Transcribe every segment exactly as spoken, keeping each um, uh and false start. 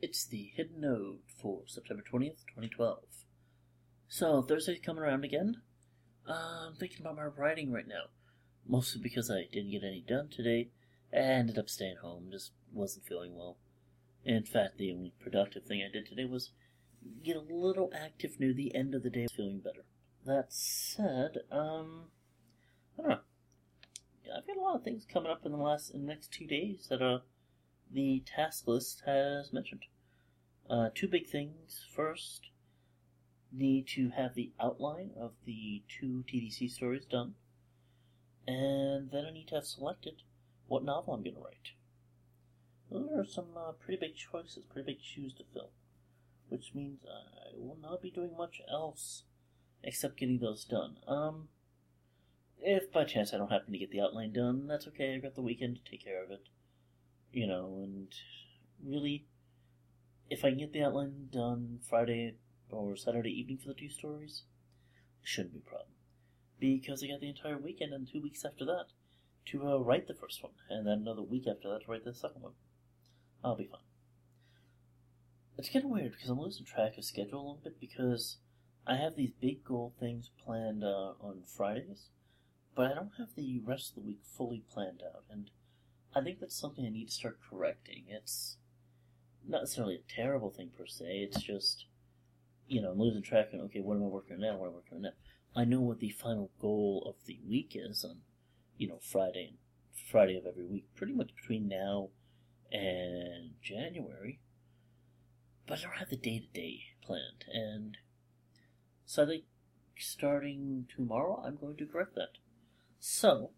It's the Hidden Node for September twentieth, twenty twelve. So, Thursday's coming around again. Uh, I'm thinking about my writing right now. Mostly because I didn't get any done today. I ended up staying home, just wasn't feeling well. In fact, the only productive thing I did today was get a little active near the end of the day, feeling better. That said, um, I don't know. I've got a lot of things coming up in the last, in the next two days that, uh, the task list has mentioned. Uh, two big things. First, need to have the outline of the two T D C stories done. And then I need to have selected what novel I'm going to write. Those are some uh, pretty big choices, pretty big shoes to fill. Which means I will not be doing much else except getting those done. Um, if by chance I don't happen to get the outline done, that's okay. I've got the weekend to take care of it. You know, and really, if I can get the outline done Friday or Saturday evening for the two stories, it shouldn't be a problem. Because I got the entire weekend and two weeks after that to uh, write the first one, and then another week after that to write the second one. I'll be fine. It's getting weird because I'm losing track of schedule a little bit because I have these big goal things planned uh, on Fridays, but I don't have the rest of the week fully planned out, and I think that's something I need to start correcting. It's not necessarily a terrible thing per se, it's just, you know, I'm losing track of, okay, what am I working on now, what am I working on now? I know what the final goal of the week is on, you know, Friday and Friday of every week, pretty much between now and January, but I don't have the day-to-day planned, and so I think starting tomorrow, I'm going to correct that. So,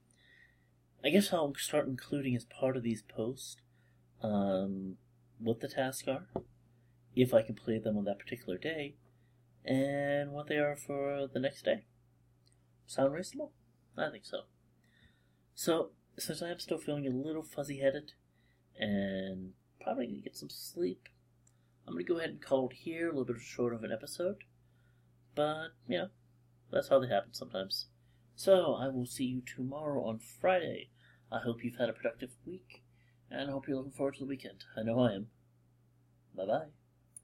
I guess I'll start including as part of these posts um, what the tasks are, if I complete them on that particular day, and what they are for the next day. Sound reasonable? I think so. So, since I am still feeling a little fuzzy-headed, and probably going to get some sleep, I'm going to go ahead and call it here, a little bit short of an episode. But, you know, that's how they happen sometimes. So, I will see you tomorrow on Friday. I hope you've had a productive week, and I hope you're looking forward to the weekend. I know I am. Bye-bye.